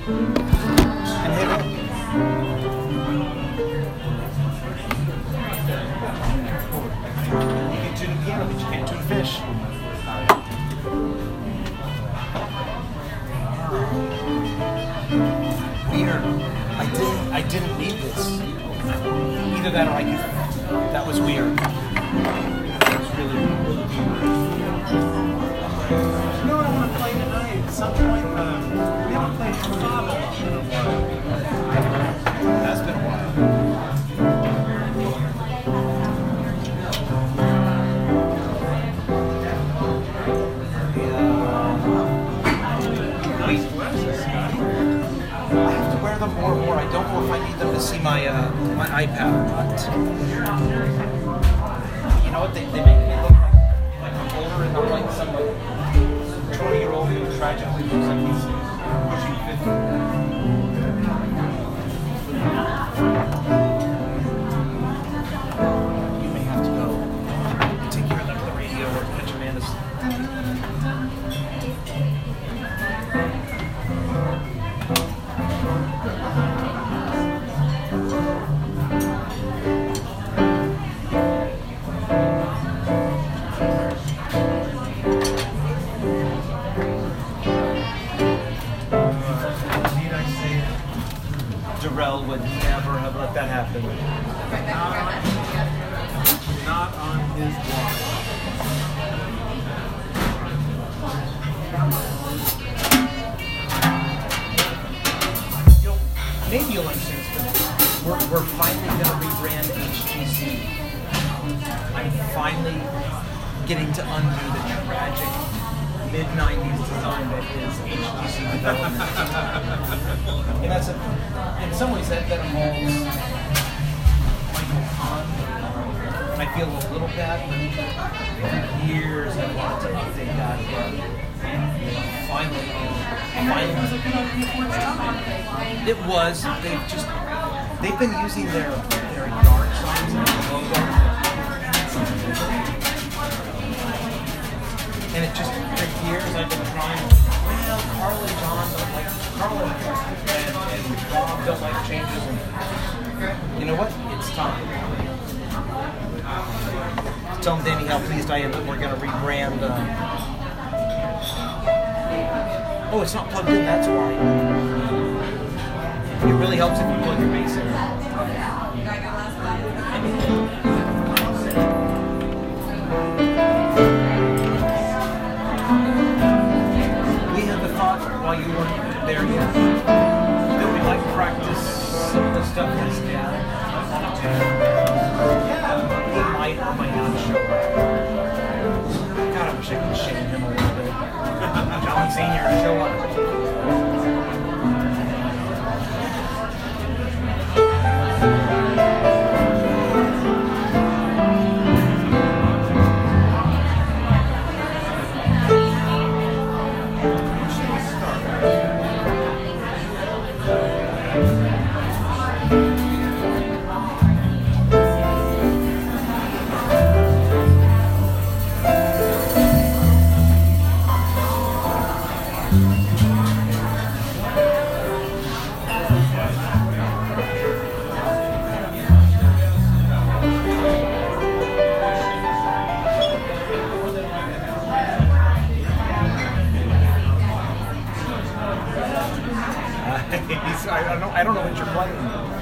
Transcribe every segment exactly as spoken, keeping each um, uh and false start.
and hit it. You can tune a piano, but you can't tune a fish. Weird. I didn't. I didn't need this. Either that or I could. That was weird. That was really weird. You know what I want to play tonight? At some point, uh, we haven't played Travel in a while. That's been a while. Them more and more. I don't know if I need them to see my uh, my iPad or not. You know what? They, they make me look like, like I'm older and I'm like some like twenty year old who tragically looks like he's pushing fifty. You may have to go take care of them on the radio or catch Amanda's. Darrell would never have let that happen. Not, not on his watch. You'll, maybe you'll understand this, but we're, we're finally going to rebrand H G C. I'm finally getting to undo the tragic mid nineties design that is H G C development. And that's a, in some ways that, that involves Michael Kahn. And I feel a little bad, but for years I wanted to update that, but finally, finally, it was. They've just they've been using their their yard signs and their logo. And it just, for years I've been trying, well, Carl and John don't like, Carl and, and Bob don't like changes, and you know what? It's time. Tell them, Danny, how pleased I am that we're going to rebrand. Uh... Oh, it's not plugged in, that's why. It really helps if you plug your bass in. While you weren't there yet, that we like practice some of the stuff that's down. Yeah, he might or might not show up. God, I wish I could shame him a little bit. John Senior, show up. I don't know. I don't know what you're playing.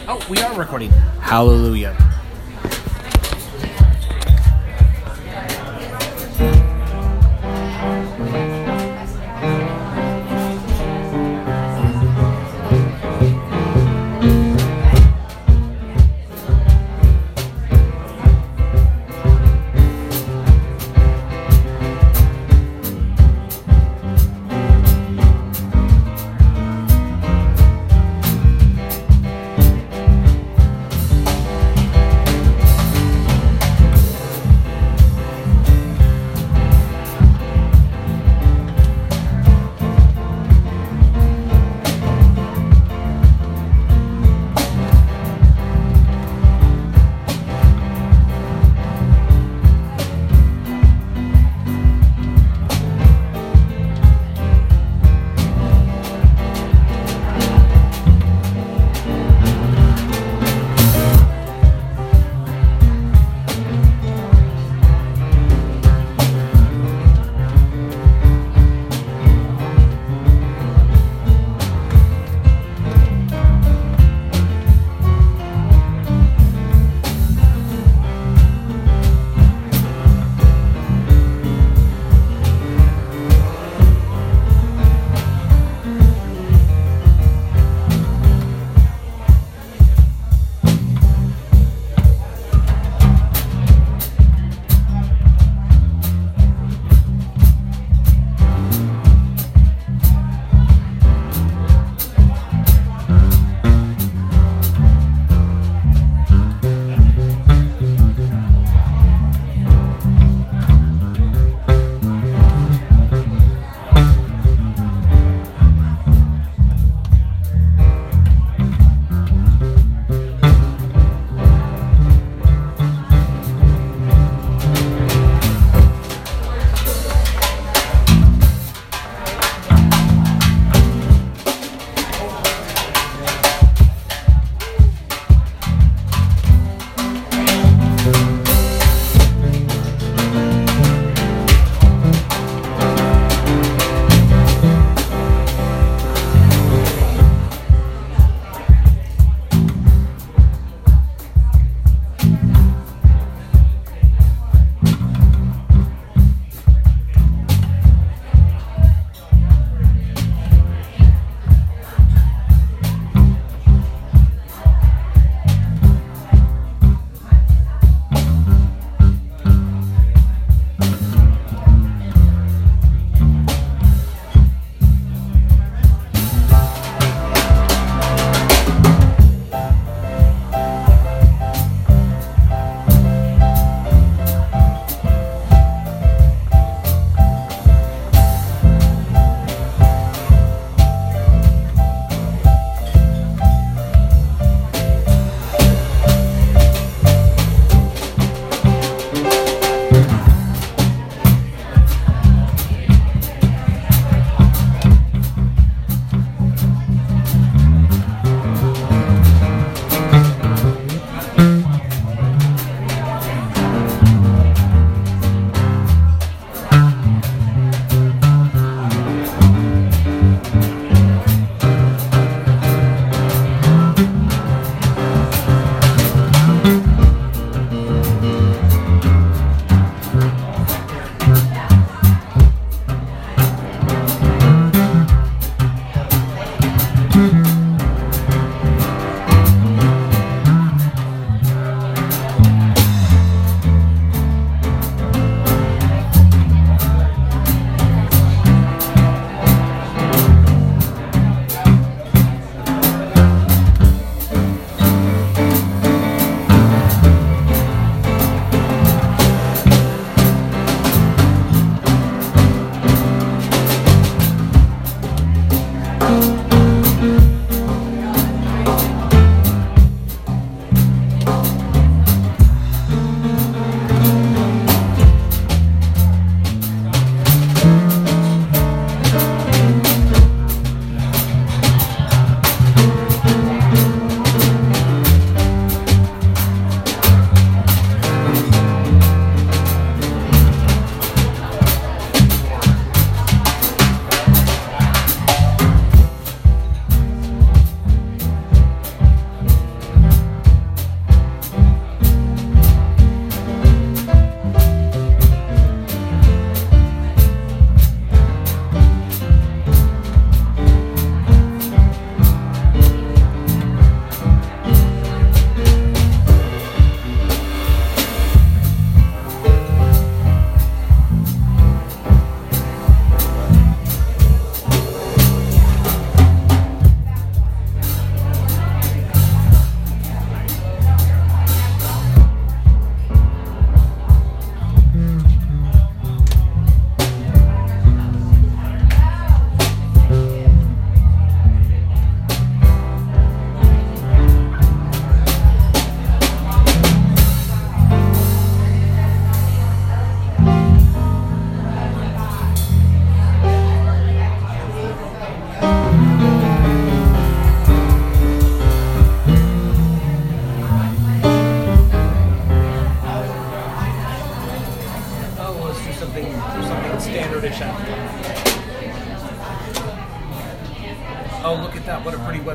Oh, we are recording. Hallelujah.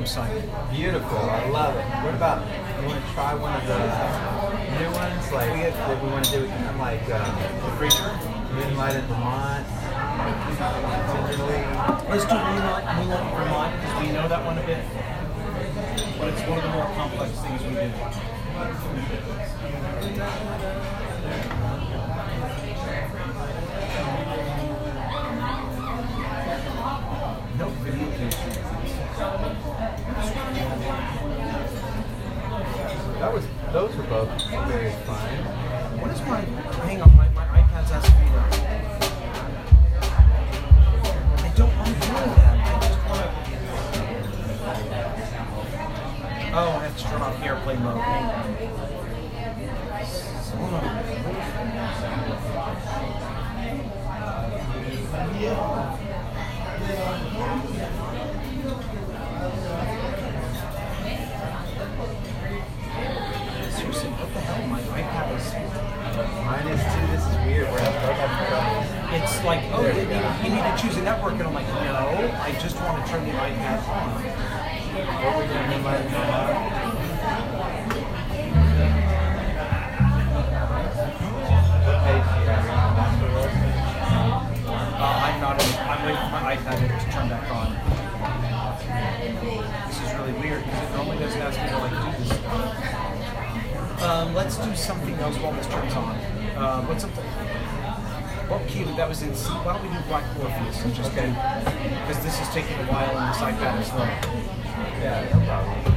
website. Beautiful. I love it. What about, you want to try one of the new ones? Like, that we want to do, I'm like, um, The Preacher. Moonlight in Vermont. Let's do Moonlight, Moonlight in Vermont because we know that one a bit. But it's one of the more complex things we do. No video games. That was, those were both very fun. What is my, hang on, my, my iPad's asking me to, I don't want to do that. I just want to, oh, I have to turn off airplane mode. Hang on. Hold on. Seriously, what the hell? My iPad is. Mine is too. This is weird. We're both having trouble. It's like, oh, There you you need, go. you need to choose a network, and I'm like, no, I just want to turn the iPad on. What were we doing? Moonlight in Vermont? What page do you have? Uh, I'm not. In, I'm waiting for my iPad to turn back on. This is really weird because it normally doesn't ask me to like do this stuff. Um, let's do something else while this turns on. Uh, what's something? Well, cute. That was in C. Why don't we do Black Morpheus and just Okay. because this is taking a while and this iPad is slow. Yeah, no problem.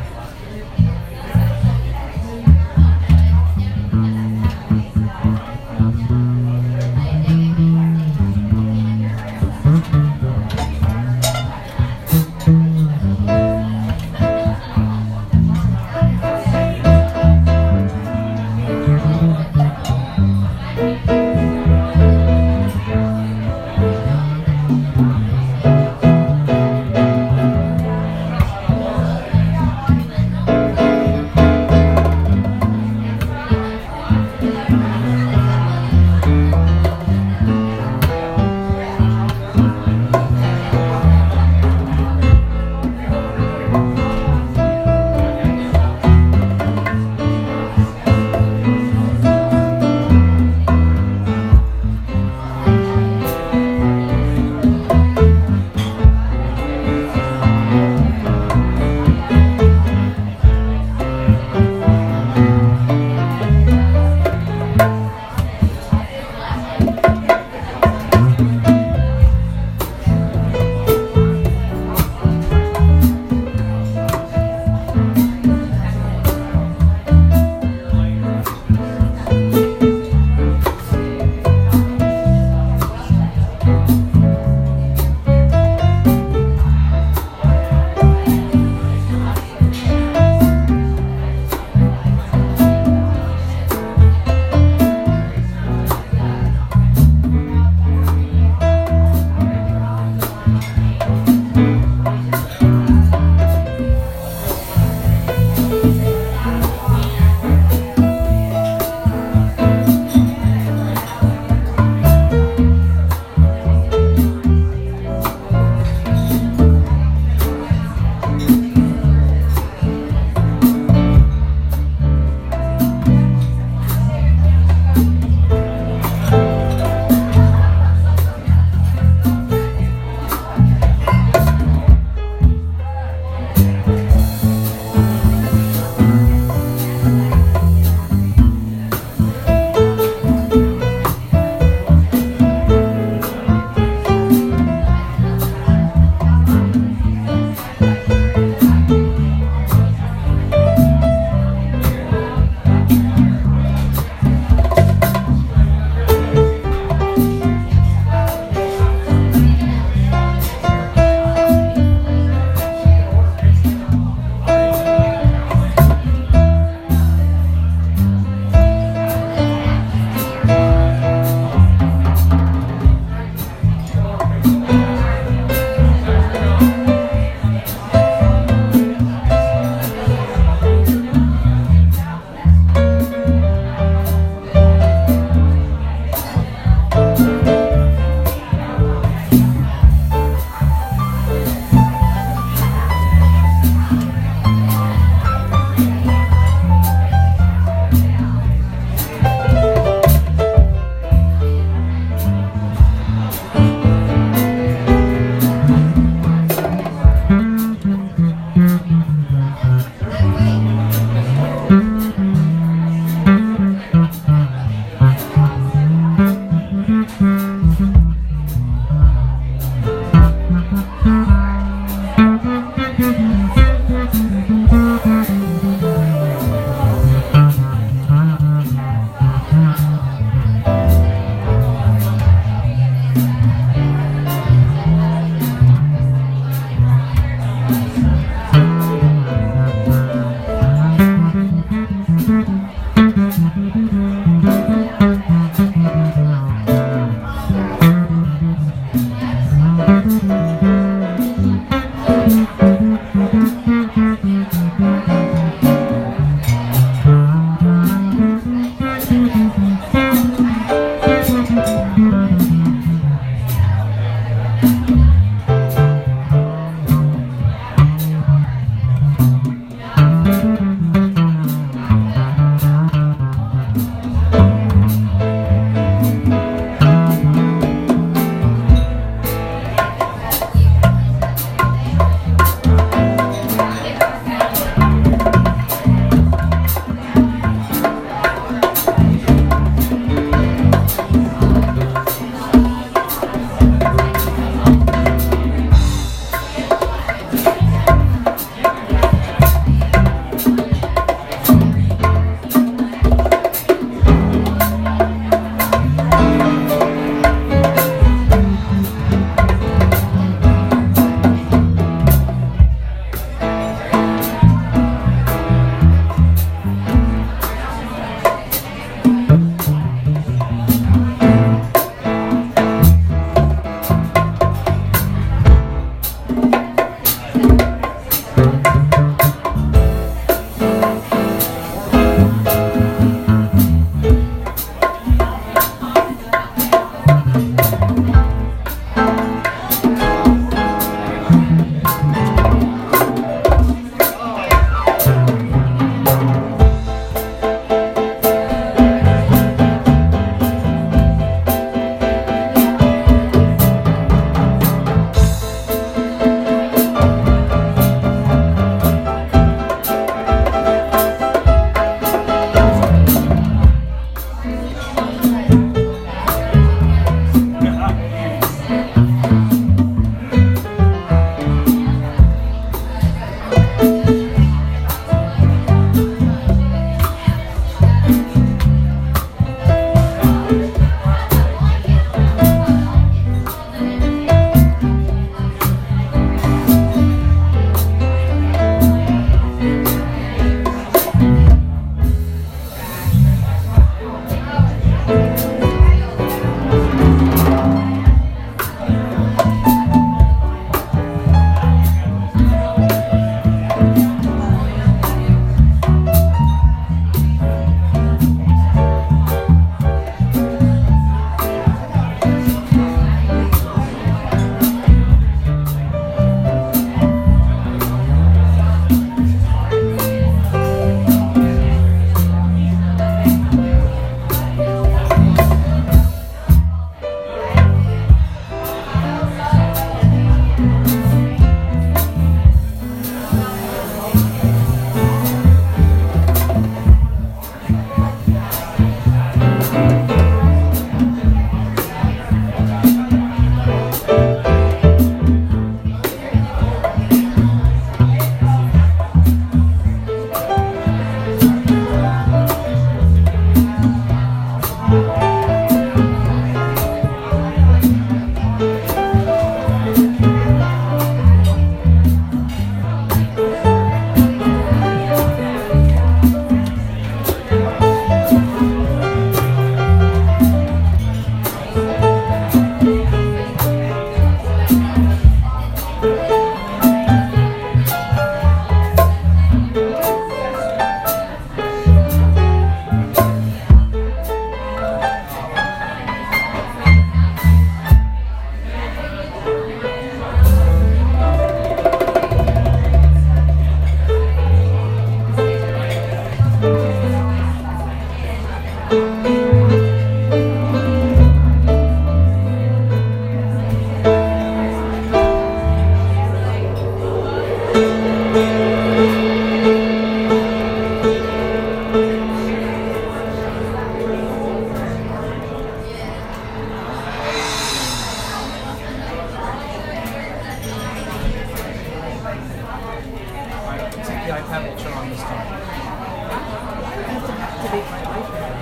turn on this time. I have to activate my iPad.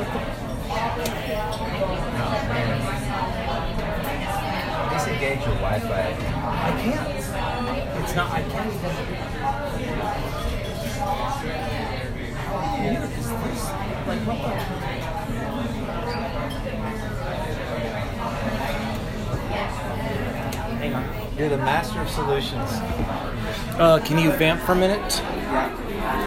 Disengage your Wi-Fi. I can't. It's not. I can't even. Neither is this. Like what the? Hang on. You're the master of solutions. Uh, can you vamp for a minute?